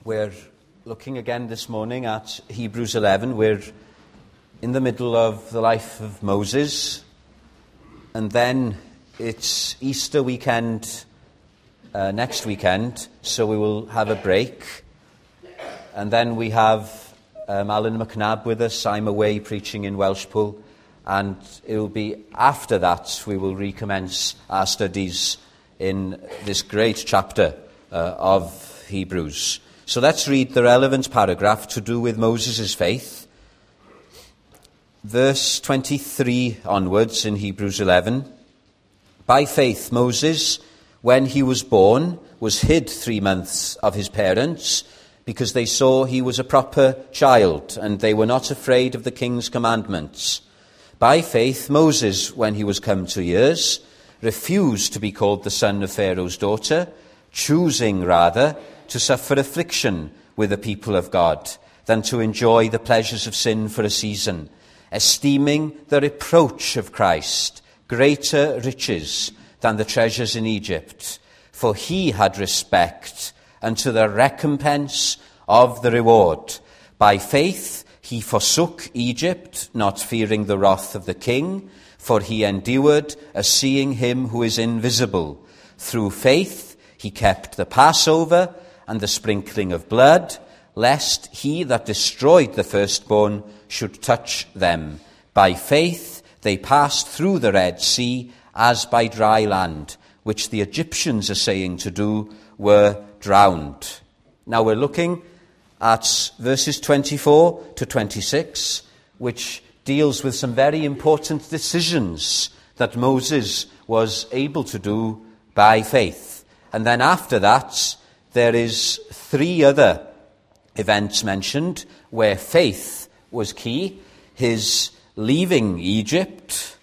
We're looking again this morning at Hebrews 11. We're in the middle of the life of Moses, and then it's Easter weekend next weekend, so we will have a break. And then we have Alan McNabb with us. I'm away preaching in Welshpool, and it will be after that we will recommence our studies in this great chapter of Hebrews. So let's read the relevant paragraph to do with Moses' faith. Verse 23 onwards in Hebrews 11. By faith Moses, when he was born, was hid 3 months of his parents, because they saw he was a proper child, and they were not afraid of the king's commandments. By faith Moses, when he was come to years, refused to be called the son of Pharaoh's daughter, choosing rather to suffer affliction with the people of God than to enjoy the pleasures of sin for a season, esteeming the reproach of Christ greater riches than the treasures in Egypt, for he had respect unto the recompense of the reward. By faith he forsook Egypt, not fearing the wrath of the king, for he endured as seeing him who is invisible. Through faith he kept the Passover and the sprinkling of blood, lest he that destroyed the firstborn should touch them. By faith they passed through the Red Sea as by dry land, which the Egyptians, essaying to do, were drowned. Now we're looking at verses 24 to 26, which deals with some very important decisions that Moses was able to do by faith. And then after that, there is 3 other events mentioned where faith was key: his leaving Egypt,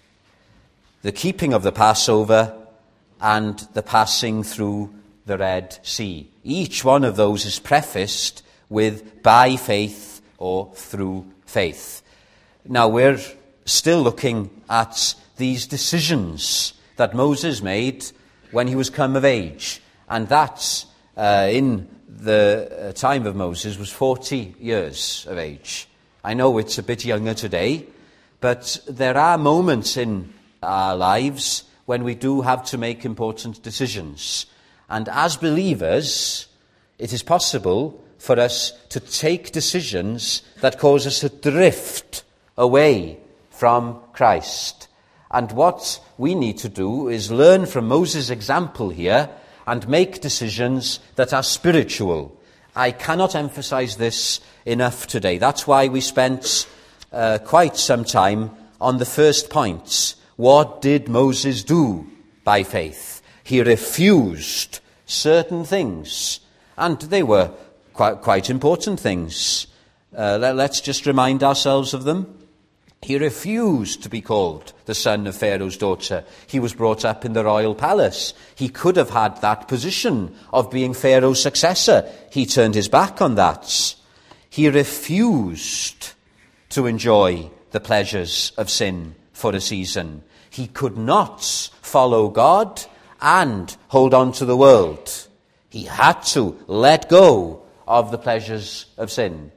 the keeping of the Passover, and the passing through the Red Sea. Each one of those is prefaced with by faith or through faith. Now we're still looking at these decisions that Moses made when he was come of age, and that in the time of Moses was 40 years of age. I know it's a bit younger today, but there are moments in our lives when we do have to make important decisions. And as believers, it is possible for us to take decisions that cause us to drift away from Christ. And what we need to do is learn from Moses' example here and make decisions that are spiritual. I cannot emphasize this enough today. That's why we spent quite some time on the first points. What did Moses do by faith? He refused certain things, and they were quite important things. Let's just remind ourselves of them. He refused to be called the son of Pharaoh's daughter. He was brought up in the royal palace. He could have had that position of being Pharaoh's successor. He turned his back on that. He refused to enjoy the pleasures of sin for a season. He could not follow God and hold on to the world. He had to let go of the pleasures of sin.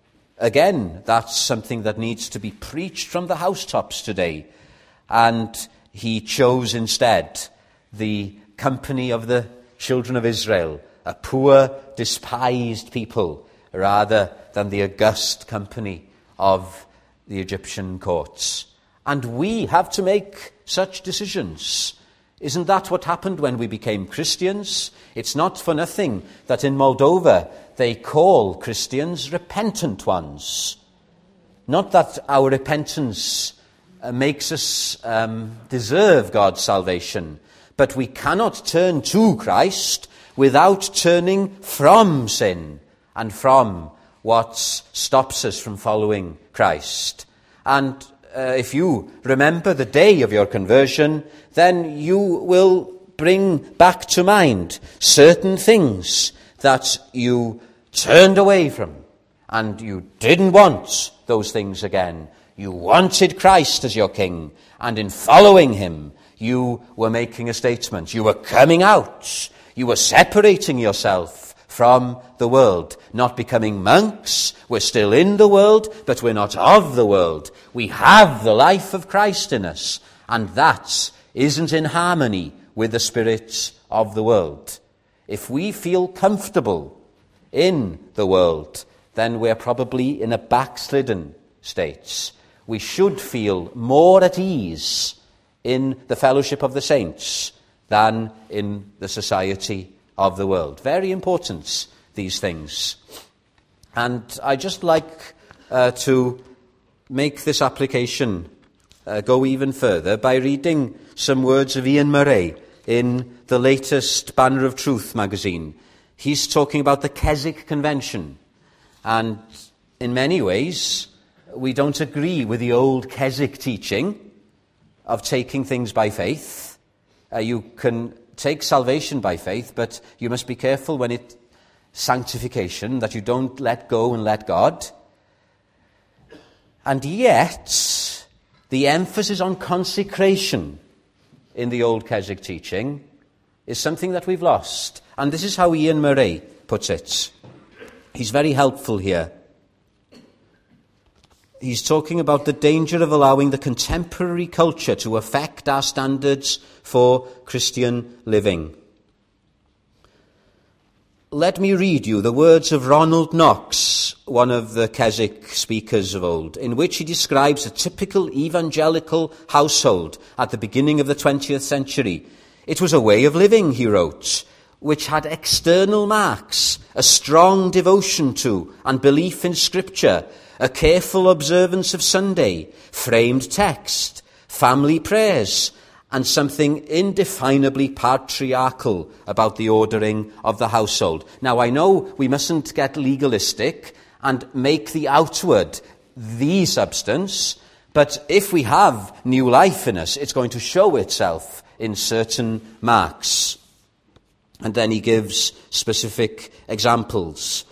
Again, that's something that needs to be preached from the housetops today. And he chose instead the company of the children of Israel, a poor, despised people, rather than the august company of the Egyptian courts. And we have to make such decisions. Isn't that what happened when we became Christians? It's not for nothing that in Moldova they call Christians repentant ones. Not that our repentance makes us deserve God's salvation, but we cannot turn to Christ without turning from sin and from what stops us from following Christ. And if you remember the day of your conversion, then you will bring back to mind certain things that you turned away from, and you didn't want those things again. You wanted Christ as your king, and in following him, you were making a statement. You were coming out. You were separating yourself from the world. Not becoming monks, we're still in the world, but we're not of the world. We have the life of Christ in us, and that isn't in harmony with the spirit of the world. If we feel comfortable in the world, then we're probably in a backslidden state. We should feel more at ease in the fellowship of the saints than in the society of the world. Very important, these things. And I just like to make this application go even further by reading some words of Ian Murray in the latest Banner of Truth magazine. He's talking about the Keswick Convention. And in many ways, we don't agree with the old Keswick teaching of taking things by faith. You can take salvation by faith, but you must be careful when it's sanctification, that you don't let go and let God. And yet, the emphasis on consecration in the old Keswick teaching is something that we've lost. And this is how Ian Murray puts it. He's very helpful here. He's talking about the danger of allowing the contemporary culture to affect our standards for Christian living. Let me read you the words of Ronald Knox, one of the Keswick speakers of old, in which he describes a typical evangelical household at the beginning of the 20th century. It was a way of living, he wrote, which had external marks, a strong devotion to and belief in Scripture, a careful observance of Sunday, framed text, family prayers, and something indefinably patriarchal about the ordering of the household. Now, I know we mustn't get legalistic and make the outward the substance, but if we have new life in us, it's going to show itself in certain marks. And then he gives specific examples,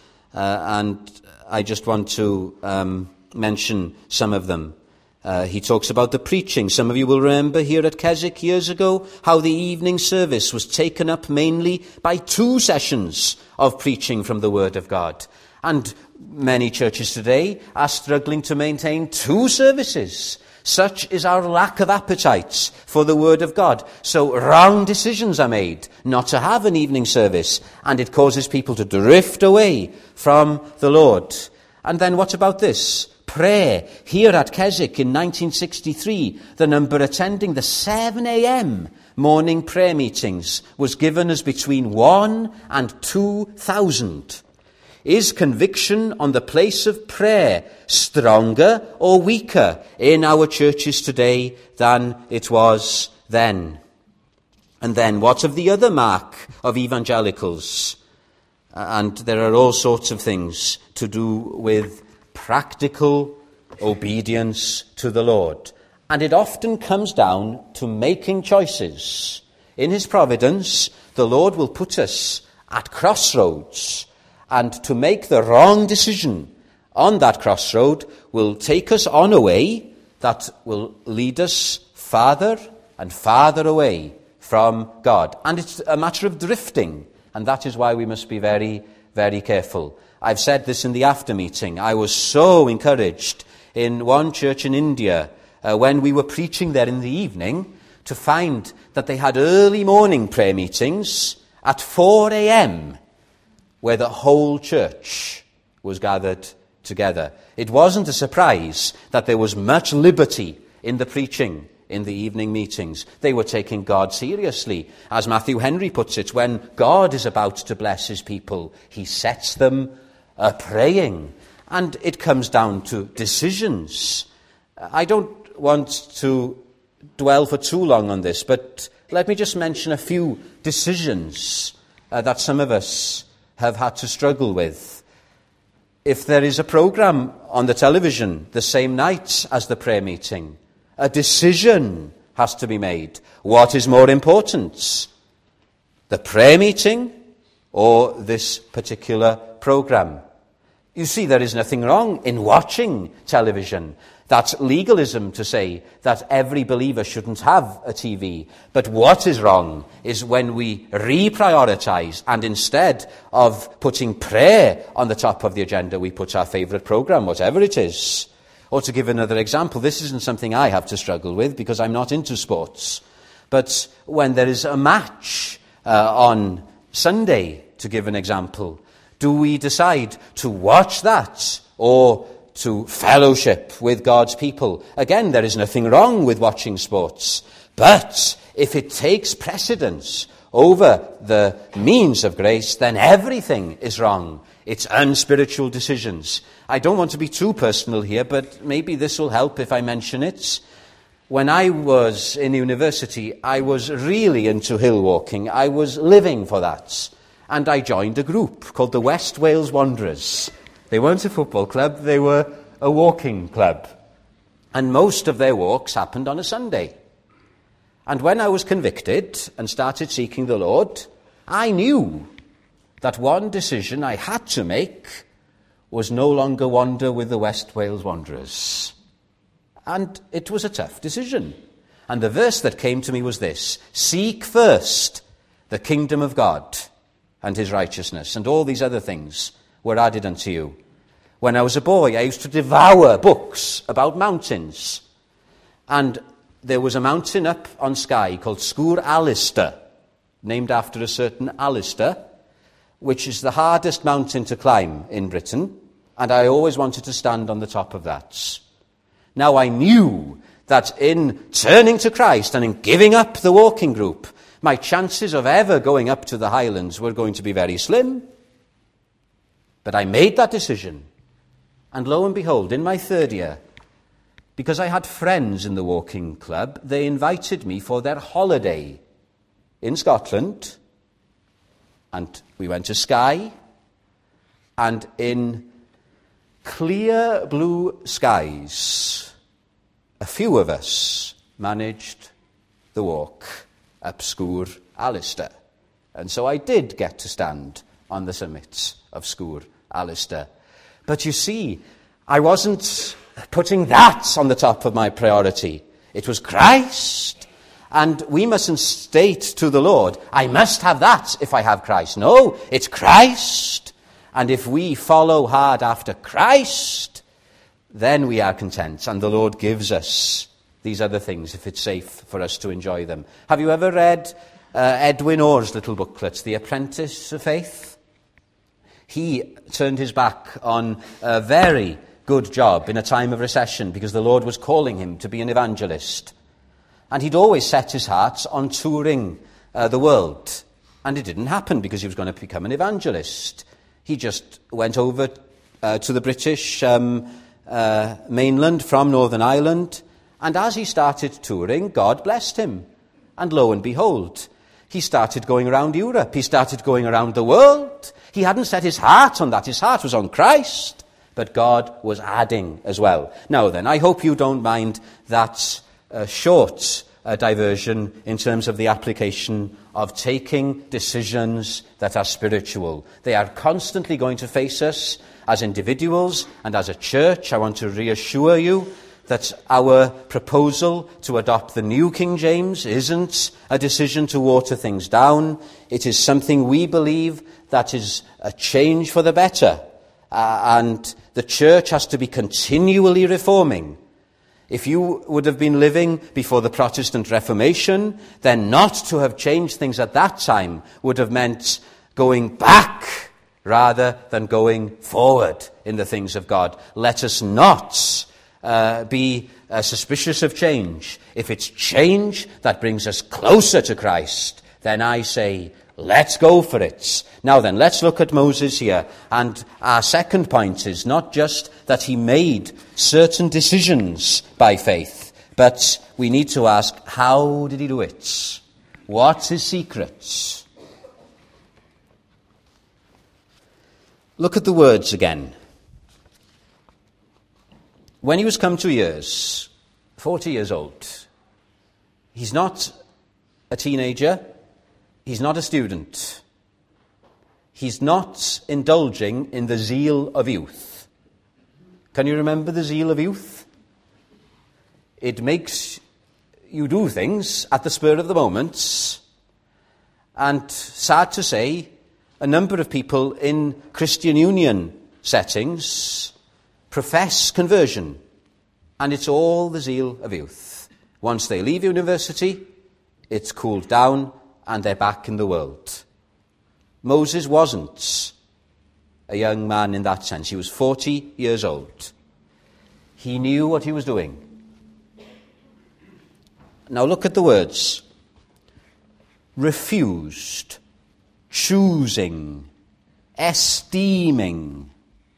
and I just want to mention some of them. He talks about the preaching. Some of you will remember here at Keswick years ago how the evening service was taken up mainly by 2 sessions of preaching from the Word of God. And many churches today are struggling to maintain 2 services. Such is our lack of appetite for the Word of God. So wrong decisions are made not to have an evening service, and it causes people to drift away from the Lord. And then what about this? Prayer. Here at Keswick in 1963, the number attending the 7 a.m. morning prayer meetings was given as between 1 and 2,000. Is conviction on the place of prayer stronger or weaker in our churches today than it was then? And then what of the other mark of evangelicals? And there are all sorts of things to do with practical obedience to the Lord. And it often comes down to making choices. In his providence, the Lord will put us at crossroads, and to make the wrong decision on that crossroad will take us on a way that will lead us farther and farther away from God. And it's a matter of drifting, and that is why we must be very, very careful. I've said this in the after meeting. I was so encouraged in one church in India when we were preaching there in the evening to find that they had early morning prayer meetings at 4 a.m. where the whole church was gathered together. It wasn't a surprise that there was much liberty in the preaching in the evening meetings. They were taking God seriously. As Matthew Henry puts it, when God is about to bless his people, he sets them praying. And it comes down to decisions. I don't want to dwell for too long on this, but let me just mention a few decisions that some of us have had to struggle with. If there is a program on the television the same night as the prayer meeting, a decision has to be made. What is more important? The prayer meeting or this particular program? You see, there is nothing wrong in watching television. That's legalism to say that every believer shouldn't have a TV. But what is wrong is when we reprioritize, and instead of putting prayer on the top of the agenda, we put our favourite programme, whatever it is. Or to give another example, this isn't something I have to struggle with because I'm not into sports. But when there is a match on Sunday, to give an example, do we decide to watch that or to fellowship with God's people? Again, there is nothing wrong with watching sports. But if it takes precedence over the means of grace, then everything is wrong. It's unspiritual decisions. I don't want to be too personal here, but maybe this will help if I mention it. When I was in university, I was really into hill walking. I was living for that. And I joined a group called the West Wales Wanderers. They weren't a football club, they were a walking club. And most of their walks happened on a Sunday. And when I was convicted and started seeking the Lord, I knew that one decision I had to make was no longer wander with the West Wales Wanderers. And it was a tough decision. And the verse that came to me was this: seek first the kingdom of God and his righteousness, and all these other things were added unto you. When I was a boy, I used to devour books about mountains. And there was a mountain up on Skye called Sgwr Alister, named after a certain Alistair, which is the hardest mountain to climb in Britain. And I always wanted to stand on the top of that. Now I knew that in turning to Christ and in giving up the walking group, my chances of ever going up to the Highlands were going to be very slim. But I made that decision. And lo and behold, in my third year, because I had friends in the walking club, they invited me for their holiday in Scotland. And we went to Skye. And in clear blue skies, a few of us managed the walk up Sgwr Alister. And so I did get to stand on the summit of Sgwr Alister. But you see, I wasn't putting that on the top of my priority. It was Christ. And we mustn't state to the Lord, I must have that if I have Christ. No, it's Christ. And if we follow hard after Christ, then we are content. And the Lord gives us these other things if it's safe for us to enjoy them. Have you ever read Edwin Orr's little booklet, The Apprentice of Faith? He turned his back on a very good job in a time of recession because the Lord was calling him to be an evangelist. And he'd always set his heart on touring the world. And it didn't happen because he was going to become an evangelist. He just went over to the British mainland from Northern Ireland. And as he started touring, God blessed him. And lo and behold, he started going around Europe. He started going around the world. He hadn't set his heart on that. His heart was on Christ. But God was adding as well. Now then, I hope you don't mind that short diversion in terms of the application of taking decisions that are spiritual. They are constantly going to face us as individuals and as a church. I want to reassure you that our proposal to adopt the New King James isn't a decision to water things down. It is something we believe that is a change for the better. And the church has to be continually reforming. If you would have been living before the Protestant Reformation, then not to have changed things at that time would have meant going back rather than going forward in the things of God. Let us not be suspicious of change. If it's change that brings us closer to Christ, then I say, let's go for it. Now then, let's look at Moses here. And our second point is not just that he made certain decisions by faith, but we need to ask, how did he do it? What's his secret? Look at the words again. When he was come to years, 40 years old, he's not a teenager, he's not a student, he's not indulging in the zeal of youth. Can you remember the zeal of youth? It makes you do things at the spur of the moment. And sad to say, a number of people in Christian Union settings profess conversion. And it's all the zeal of youth. Once they leave university, it's cooled down and they're back in the world. Moses wasn't a young man in that sense. He was 40 years old. He knew what he was doing. Now look at the words. Refused, choosing, esteeming,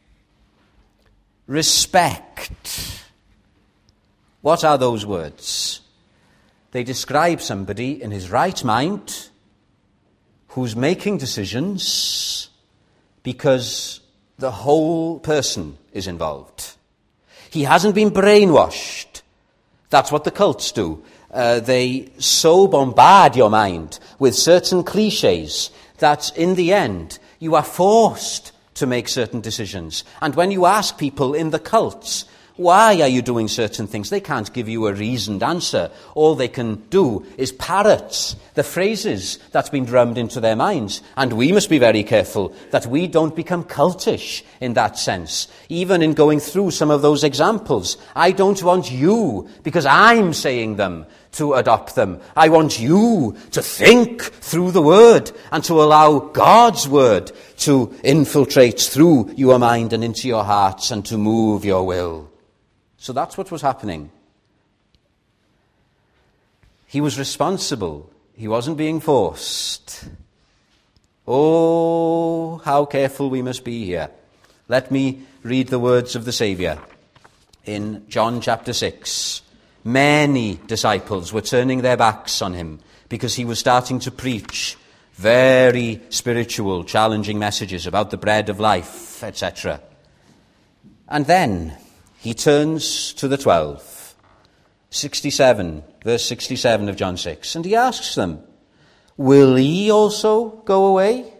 respect. What are those words? They describe somebody in his right mind who's making decisions because the whole person is involved. He hasn't been brainwashed. That's what the cults do. They so bombard your mind with certain cliches that in the end you are forced to make certain decisions. And when you ask people in the cults, why are you doing certain things? They can't give you a reasoned answer. All they can do is parrot the phrases that's been drummed into their minds. And we must be very careful that we don't become cultish in that sense. Even in going through some of those examples, I don't want you, because I'm saying them, to adopt them. I want you to think through the Word and to allow God's Word to infiltrate through your mind and into your hearts and to move your will. So that's what was happening. He was responsible. He wasn't being forced. Oh, how careful we must be here. Let me read the words of the Saviour in John chapter 6. Many disciples were turning their backs on him because he was starting to preach very spiritual, challenging messages about the bread of life, etc. And then he turns to the 12, 67, verse 67 of John 6, and he asks them, will ye also go away?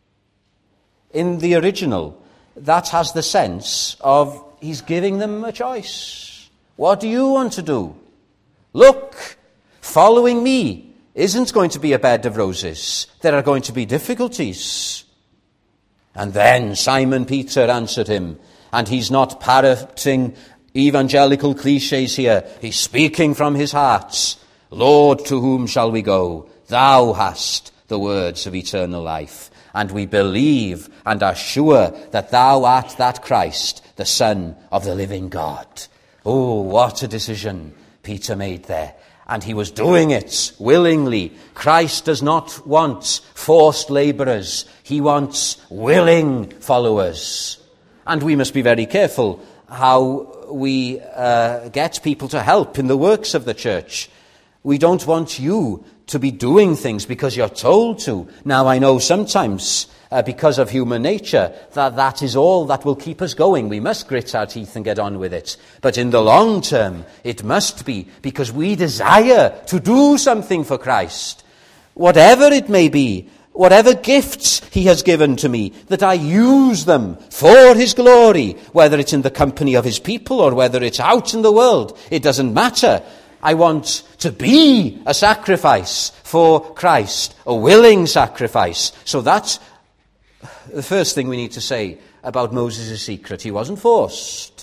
In the original, that has the sense of he's giving them a choice. What do you want to do? Look, following me isn't going to be a bed of roses. There are going to be difficulties. And then Simon Peter answered him, and he's not parroting evangelical cliches here. He's speaking from his heart. Lord, to whom shall we go? Thou hast the words of eternal life. And we believe and are sure that thou art that Christ, the Son of the living God. Oh, what a decision Peter made there. And he was doing it willingly. Christ does not want forced labourers. He wants willing followers. And we must be very careful how we get people to help in the works of the church. We don't want you to be doing things because you're told to. Now, I know sometimes, because of human nature, that is all that will keep us going. We must grit our teeth and get on with it. But in the long term, it must be because we desire to do something for Christ. Whatever it may be, whatever gifts he has given to me, that I use them for his glory, whether it's in the company of his people or whether it's out in the world. It doesn't matter. I want to be a sacrifice for Christ, a willing sacrifice. So that's the first thing we need to say about Moses' secret. He wasn't forced.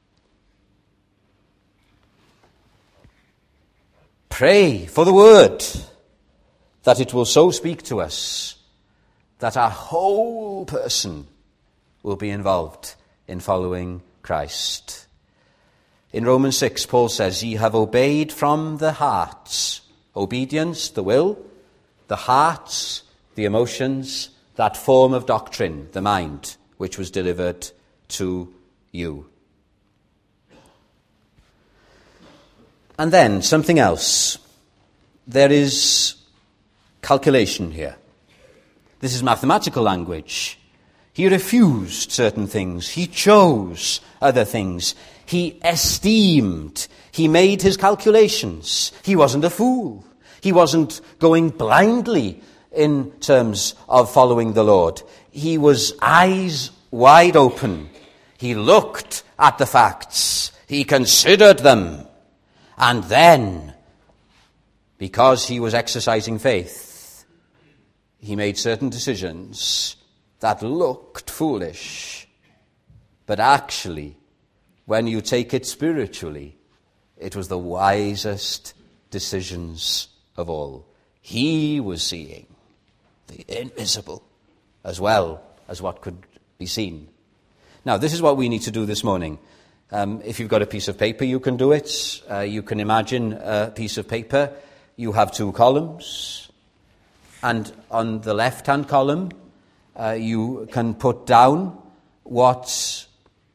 Pray for the word, that it will so speak to us that our whole person will be involved in following Christ. In Romans 6, Paul says, ye have obeyed from the hearts. Obedience, the will, the hearts, the emotions, that form of doctrine, the mind, which was delivered to you. And then something else. There is calculation here. This is mathematical language. He refused certain things. He chose other things. He esteemed. He made his calculations. He wasn't a fool. He wasn't going blindly in terms of following the Lord. He was eyes wide open. He looked at the facts. He considered them. And then, because he was exercising faith, he made certain decisions that looked foolish. But actually, when you take it spiritually, it was the wisest decisions of all. He was seeing the invisible as well as what could be seen. Now, this is what we need to do this morning. If you've got a piece of paper, you can do it. You can imagine a piece of paper. You have two columns. And on the left-hand column, you can put down what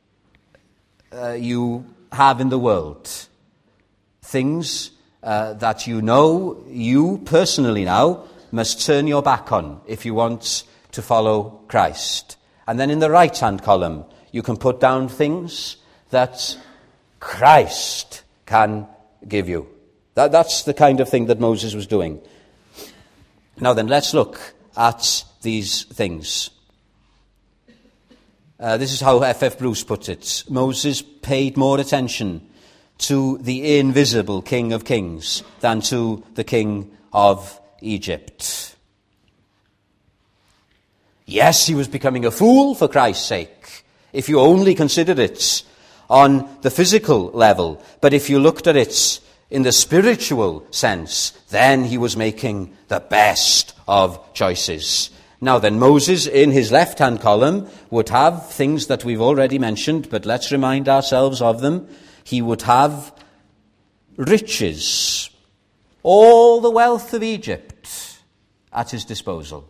you have in the world. Things that you know, you personally now, must turn your back on if you want to follow Christ. And then in the right-hand column, you can put down things that Christ can give you. That's the kind of thing that Moses was doing. Now then, let's look at these things. This is how F.F. Bruce put it. Moses paid more attention to the invisible King of Kings than to the King of Egypt. Yes, he was becoming a fool for Christ's sake, if you only considered it on the physical level. But if you looked at it in the spiritual sense, then he was making the best of choices. Now then, Moses, in his left-hand column, would have things that we've already mentioned, but let's remind ourselves of them. He would have riches, all the wealth of Egypt at his disposal.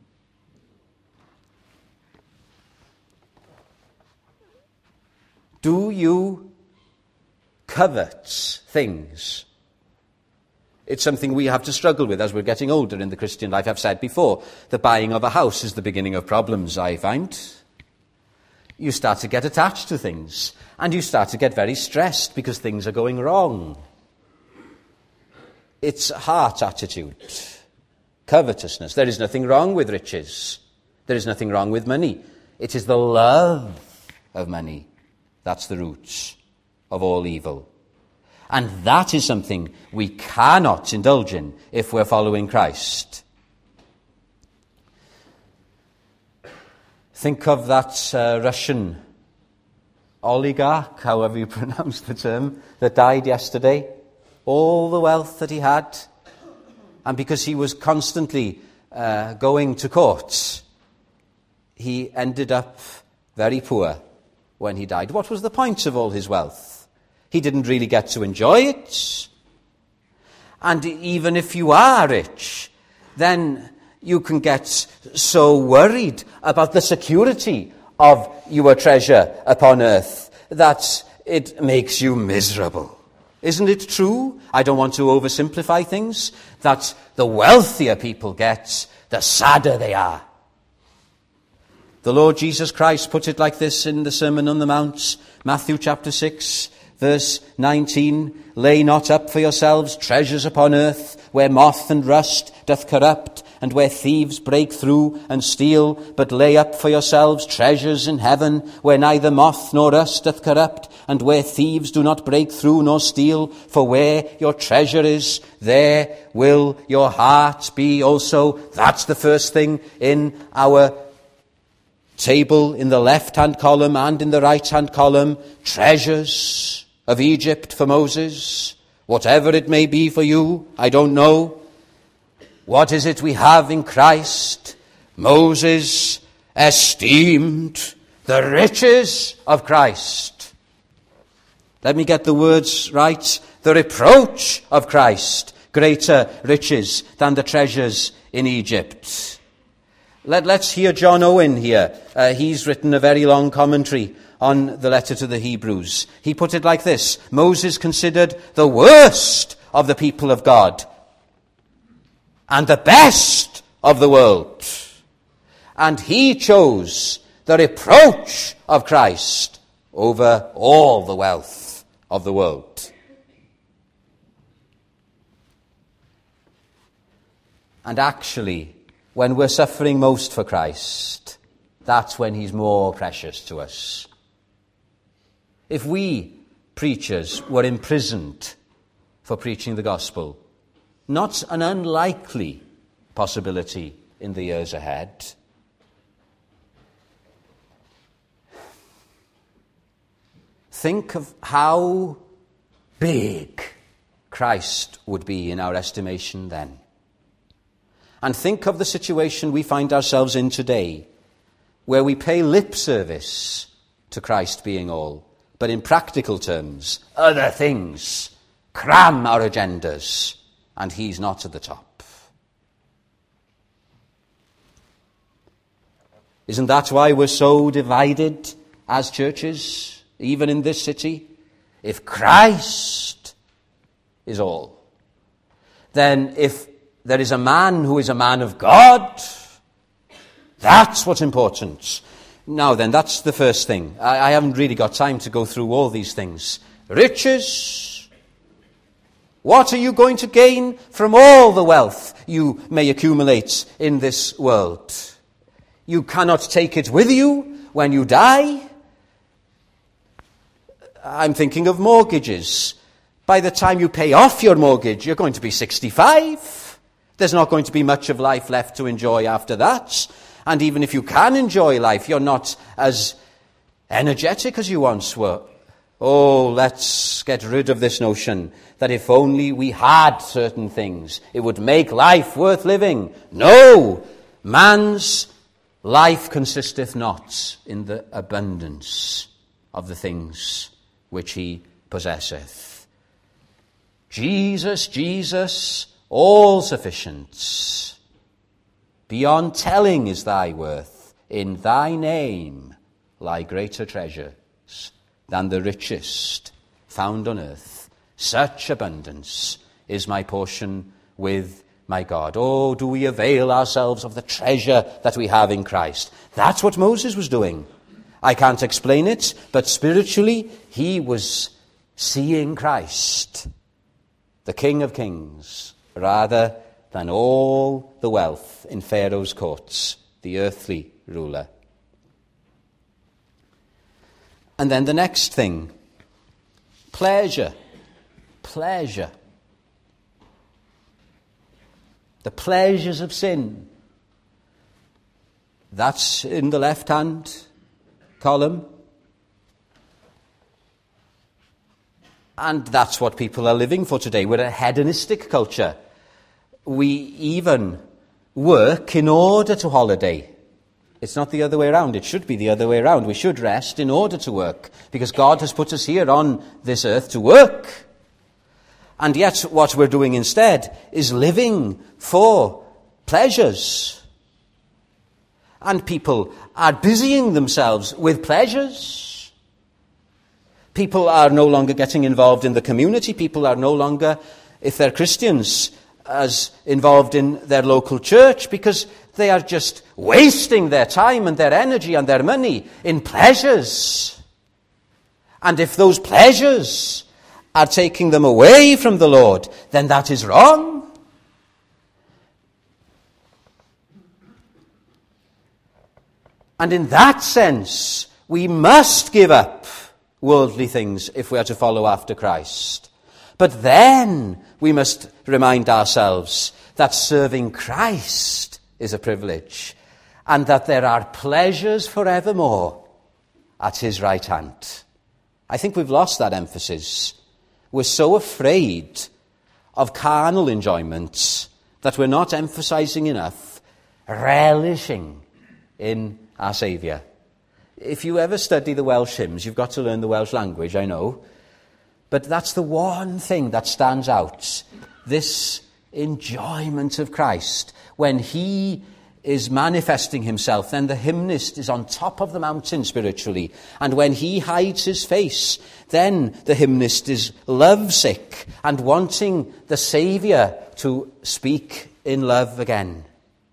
Do you covet things? It's something we have to struggle with as we're getting older in the Christian life. I've said before, the buying of a house is the beginning of problems, I find. You start to get attached to things, and you start to get very stressed because things are going wrong. It's a heart attitude, covetousness. There is nothing wrong with riches. There is nothing wrong with money. It is the love of money that's the root of all evil. And that is something we cannot indulge in if we're following Christ. Think of that Russian oligarch, however you pronounce the term, that died yesterday. All the wealth that he had. And because he was constantly going to court, he ended up very poor when he died. What was the point of all his wealth? He didn't really get to enjoy it. And even if you are rich, then you can get so worried about the security of your treasure upon earth that it makes you miserable. Isn't it true? I don't want to oversimplify things, that the wealthier people get, the sadder they are. The Lord Jesus Christ put it like this in the Sermon on the Mount, Matthew chapter 6, verse 19, lay not up for yourselves treasures upon earth, where moth and rust doth corrupt, and where thieves break through and steal, but lay up for yourselves treasures in heaven, where neither moth nor rust doth corrupt, and where thieves do not break through nor steal. For where your treasure is, there will your heart be also. That's the first thing in our table, in the left-hand column and in the right-hand column. Treasures of Egypt for Moses. Whatever it may be for you, I don't know. What is it we have in Christ? Moses esteemed the riches of Christ. Let me get the words right. The reproach of Christ, greater riches than the treasures in Egypt. Let's hear John Owen here. He's written a very long commentary on the letter to the Hebrews. He put it like this: Moses considered the worst of the people of God and the best of the world. And he chose the reproach of Christ over all the wealth of the world. And actually, when we're suffering most for Christ, that's when he's more precious to us. If we, preachers, were imprisoned for preaching the gospel. Not an unlikely possibility in the years ahead. Think of how big Christ would be in our estimation then. And think of the situation we find ourselves in today, where we pay lip service to Christ being all, but in practical terms, other things cram our agendas, and he's not at the top. Isn't that why we're so divided as churches, even in this city? If Christ is all, then if there is a man who is a man of God, that's what's important. Now then, that's the first thing. I haven't really got time to go through all these things. Riches. What are you going to gain from all the wealth you may accumulate in this world? You cannot take it with you when you die. I'm thinking of mortgages. By the time you pay off your mortgage, you're going to be 65. There's not going to be much of life left to enjoy after that. And even if you can enjoy life, you're not as energetic as you once were. Oh, let's get rid of this notion that if only we had certain things, it would make life worth living. No! Man's life consisteth not in the abundance of the things which he possesseth. Jesus, Jesus, all sufficient. Beyond telling is thy worth. In thy name lie greater treasures than the richest found on earth. Such abundance is my portion with my God. Oh, do we avail ourselves of the treasure that we have in Christ? That's what Moses was doing. I can't explain it, but spiritually he was seeing Christ, the King of Kings, rather than all the wealth in Pharaoh's courts, the earthly ruler. And then the next thing, pleasure. Pleasure. The pleasures of sin. That's in the left-hand column. And that's what people are living for today. We're a hedonistic culture. We even work in order to holiday. It's not the other way around. It should be the other way around. We should rest in order to work, because God has put us here on this earth to work. And yet what we're doing instead is living for pleasures. And people are busying themselves with pleasures. People are no longer getting involved in the community. People are no longer, if they're Christians, as involved in their local church, because they are just wasting their time and their energy and their money in pleasures. And if those pleasures are taking them away from the Lord, then that is wrong. And in that sense, we must give up worldly things if we are to follow after Christ. But then we must remind ourselves that serving Christ is a privilege, and that there are pleasures forevermore at his right hand. I think we've lost that emphasis. We're so afraid of carnal enjoyments that we're not emphasizing enough relishing in our Saviour. If you ever study the Welsh hymns, you've got to learn the Welsh language, I know. But that's the one thing that stands out. This enjoyment of Christ. When he is manifesting himself, then the hymnist is on top of the mountain spiritually. And when he hides his face, then the hymnist is lovesick and wanting the Saviour to speak in love again.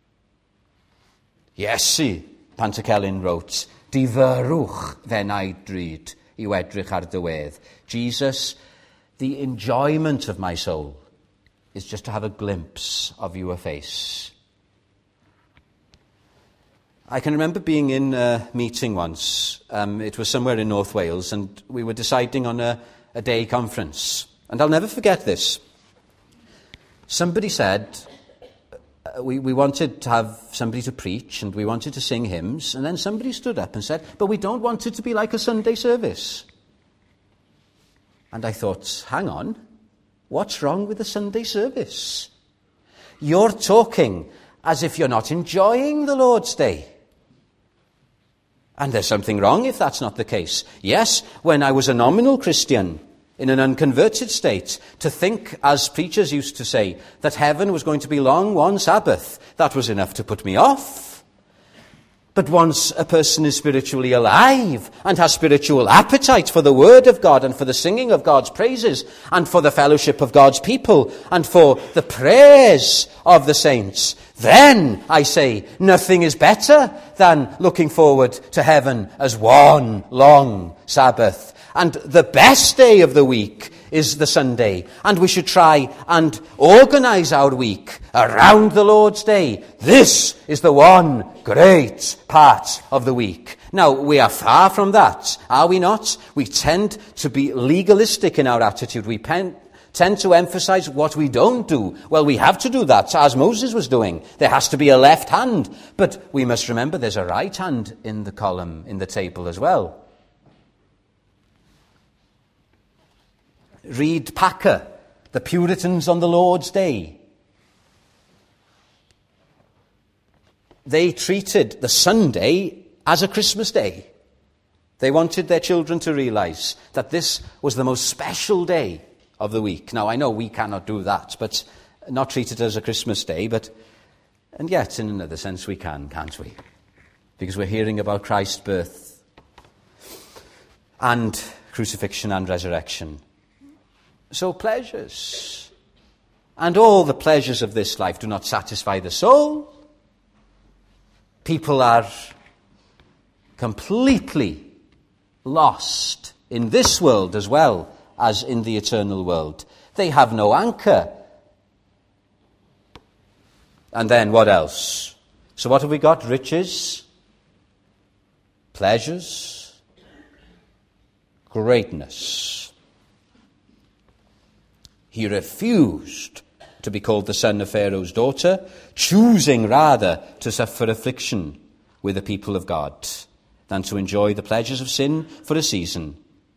Iesu, Pantycelyn wrote, Difyrwch fenai drud I edrych ar dy wedd. Jesus, the enjoyment of my soul is just to have a glimpse of your face. I can remember being in a meeting once. It was somewhere in North Wales, and we were deciding on a day conference. And I'll never forget this. Somebody said, we wanted to have somebody to preach and we wanted to sing hymns, and then somebody stood up and said, but we don't want it to be like a Sunday service. And I thought, hang on, what's wrong with a Sunday service? You're talking as if you're not enjoying the Lord's Day. And there's something wrong if that's not the case. Yes, when I was a nominal Christian, in an unconverted state, to think, as preachers used to say, that heaven was going to be long one Sabbath, that was enough to put me off. But once a person is spiritually alive and has spiritual appetite for the Word of God and for the singing of God's praises and for the fellowship of God's people and for the prayers of the saints, then, I say, nothing is better than looking forward to heaven as one long Sabbath. And the best day of the week is the Sunday. And we should try and organize our week around the Lord's Day. This is the one great part of the week. Now, we are far from that, are we not? We tend to be legalistic in our attitude. We tend to emphasize what we don't do. Well, we have to do that, as Moses was doing. There has to be a left hand. But we must remember there's a right hand in the column, in the table as well. Read Packer, the Puritans on the Lord's Day. They treated the Sunday as a Christmas day. They wanted their children to realize that this was the most special day of the week. Now, I know we cannot do that, but not treat it as a Christmas day, and yet, in another sense, we can, can't we? Because we're hearing about Christ's birth and crucifixion and resurrection. So pleasures, and all the pleasures of this life do not satisfy the soul. People are completely lost in this world as well as in the eternal world. They have no anchor. And then what else? So what have we got? Riches, pleasures, greatness. He refused to be called the son of Pharaoh's daughter, choosing rather to suffer affliction with the people of God than to enjoy the pleasures of sin for a season.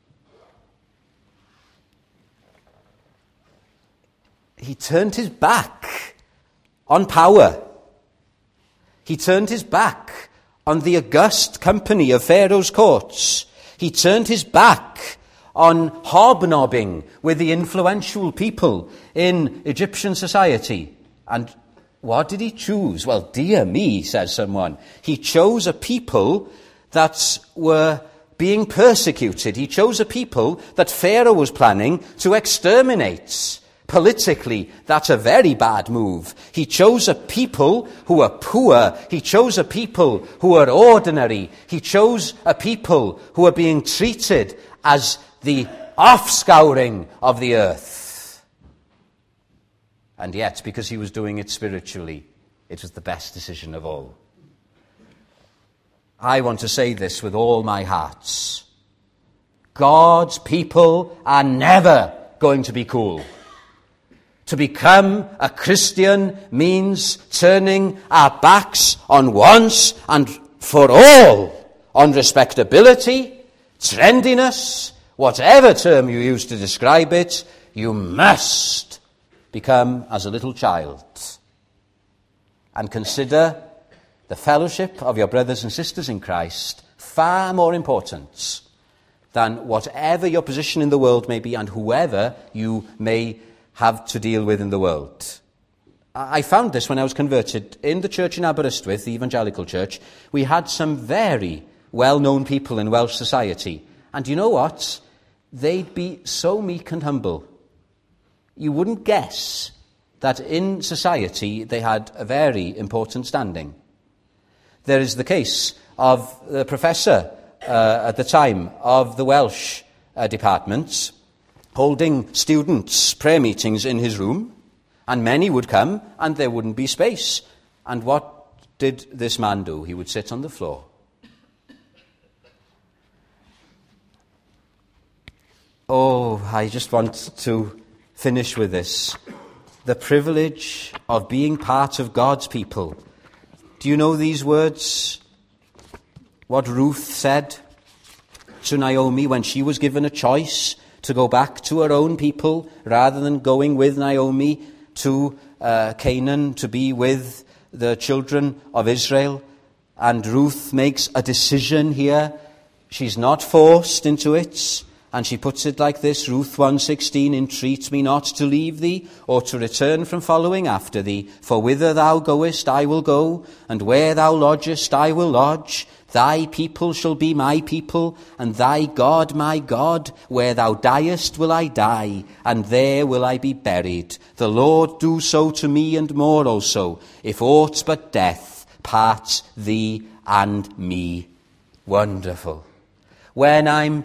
He turned his back on power. He turned his back on the august company of Pharaoh's courts. He turned his back on hobnobbing with the influential people in Egyptian society. And what did he choose? Well, dear me, says someone. He chose a people that were being persecuted. He chose a people that Pharaoh was planning to exterminate. Politically, that's a very bad move. He chose a people who were poor. He chose a people who were ordinary. He chose a people who were being treated as the offscouring of the earth. And yet, because he was doing it spiritually, it was the best decision of all. I want to say this with all my heart. God's people are never going to be cool. To become a Christian means turning our backs on once and for all on respectability, trendiness, whatever term you use to describe it. You must become as a little child and consider the fellowship of your brothers and sisters in Christ far more important than whatever your position in the world may be and whoever you may have to deal with in the world. I found this when I was converted. In the church in Aberystwyth, the evangelical church, we had some very well-known people in Welsh society. And you know what? They'd be so meek and humble. You wouldn't guess that in society they had a very important standing. There is the case of the professor at the time of the Welsh department holding students' prayer meetings in his room, and many would come and there wouldn't be space. And what did this man do? He would sit on the floor. Oh, I just want to finish with this. The privilege of being part of God's people. Do you know these words? What Ruth said to Naomi when she was given a choice to go back to her own people rather than going with Naomi to Canaan to be with the children of Israel. And Ruth makes a decision here. She's not forced into it. And she puts it like this, Ruth 1:16, entreat me not to leave thee, or to return from following after thee. For whither thou goest, I will go, and where thou lodgest, I will lodge. Thy people shall be my people, and thy God my God. Where thou diest will I die, and there will I be buried. The Lord do so to me, and more also, if aught but death parts thee and me. Wonderful. When I'm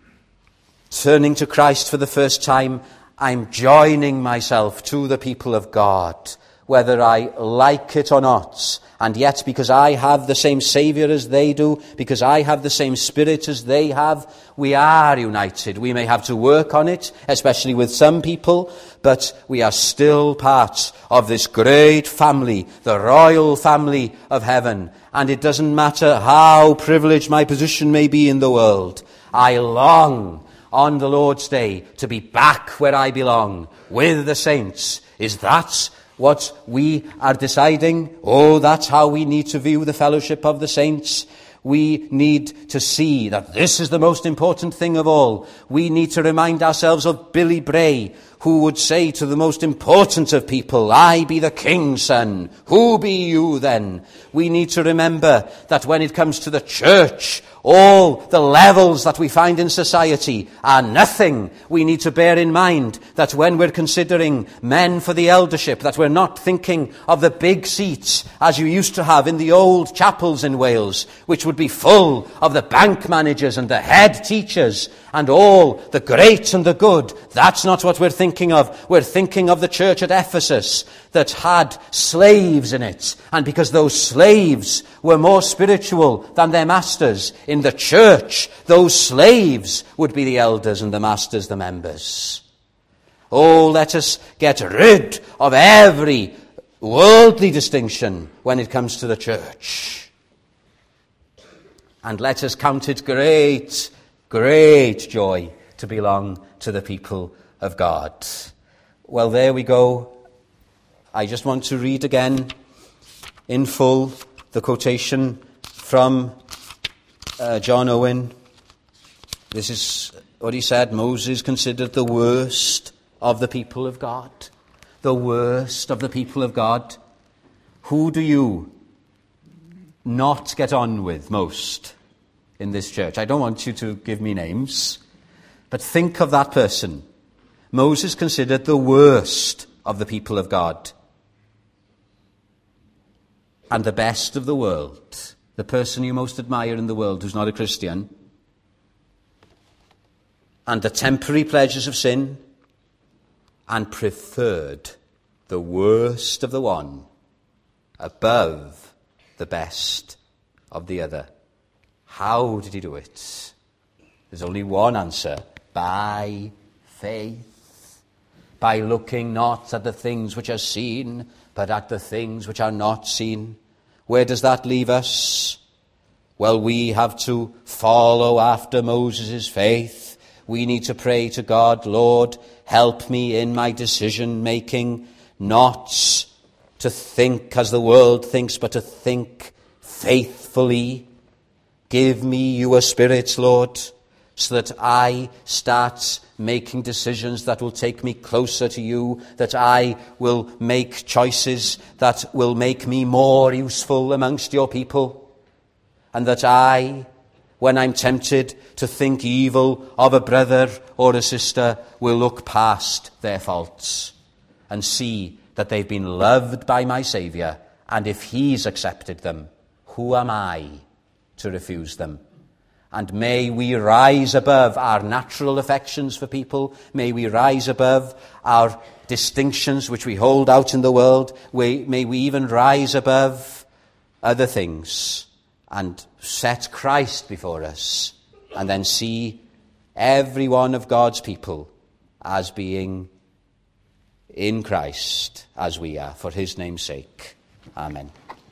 turning to Christ for the first time, I'm joining myself to the people of God, whether I like it or not. And yet, because I have the same Saviour as they do, because I have the same Spirit as they have, we are united. We may have to work on it, especially with some people, but we are still part of this great family, the royal family of heaven. And it doesn't matter how privileged my position may be in the world. I long on the Lord's Day to be back where I belong, with the saints. Is that what we are deciding? Oh, that's how we need to view the fellowship of the saints. We need to see that this is the most important thing of all. We need to remind ourselves of Billy Bray, who would say to the most important of people, I be the king's son. Who be you then? We need to remember that when it comes to the church, all the levels that we find in society are nothing. We need to bear in mind that when we're considering men for the eldership, that we're not thinking of the big seats as you used to have in the old chapels in Wales, which would be full of the bank managers and the head teachers and all the great and the good. That's not what we're thinking of. We're thinking of the church at Ephesus that had slaves in it. And because those slaves were more spiritual than their masters, in the church, those slaves would be the elders and the masters the members. Oh, let us get rid of every worldly distinction when it comes to the church. And let us count it great, great joy to belong to the people of God. Well, there we go. I just want to read again in full the quotation from John Owen. This is what he said. Moses considered the worst of the people of God. The worst of the people of God. Who do you not get on with most in this church? I don't want you to give me names, but think of that person. Moses considered the worst of the people of God. And the best of the world, the person you most admire in the world who's not a Christian, and the temporary pleasures of sin, and preferred the worst of the one above the best of the other. How did he do it? There's only one answer. By faith. By looking not at the things which are seen, but at the things which are not seen. Where does that leave us? Well, we have to follow after Moses' faith. We need to pray to God, Lord, help me in my decision-making, not to think as the world thinks, but to think faithfully. Give me your Spirit, Lord, so that I start making decisions that will take me closer to you, that I will make choices that will make me more useful amongst your people, and that I, when I'm tempted to think evil of a brother or a sister, will look past their faults and see that they've been loved by my Saviour, and if he's accepted them, who am I to refuse them? And may we rise above our natural affections for people. May we rise above our distinctions which we hold out in the world. May we even rise above other things and set Christ before us, and then see every one of God's people as being in Christ as we are, for his name's sake. Amen.